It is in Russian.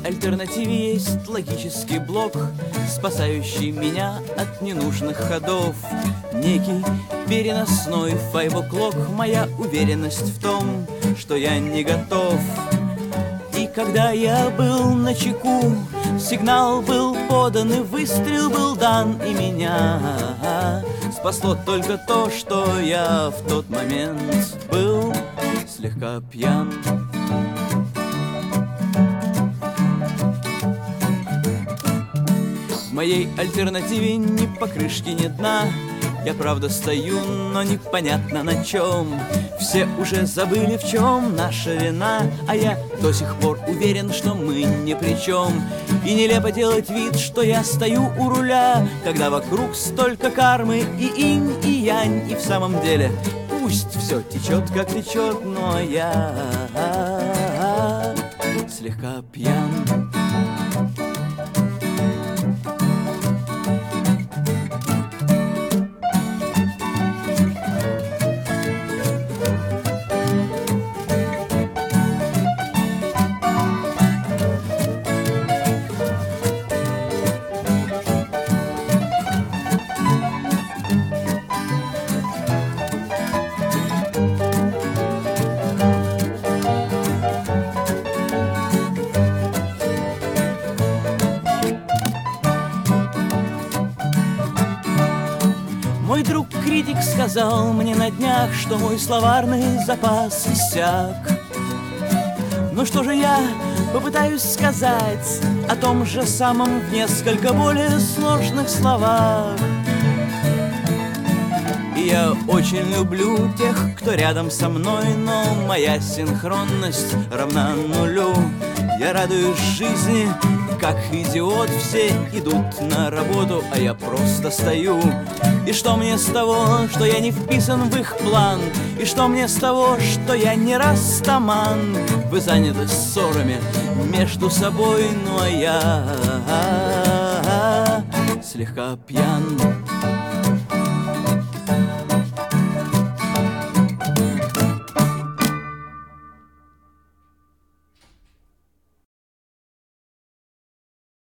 альтернативе есть логический блок, спасающий меня от ненужных ходов. Некий переносной 5 o'clock, моя уверенность в том, что я не готов. И когда я был начеку, сигнал был подан и выстрел был дан, и меня спасло только то, что я в тот момент был слегка пьян. В моей альтернативе ни покрышки, ни дна. Я правда стою, но непонятно на чем. Все уже забыли, в чем наша вина, а я до сих пор уверен, что мы ни при чем. И нелепо делать вид, что я стою у руля, когда вокруг столько кармы и инь, и янь. И в самом деле пусть все течет, как течет, но я слегка пьян. Мой друг-критик сказал мне на днях, что мой словарный запас иссяк. Ну что же я попытаюсь сказать о том же самом в несколько более сложных словах. И я очень люблю тех, кто рядом со мной, но моя синхронность равна нулю. Я радуюсь жизни, как идиот, все идут на работу, а я просто стою. И что мне с того, что я не вписан в их план? И что мне с того, что я не растаман? Вы заняты ссорами между собой, ну а я слегка пьян.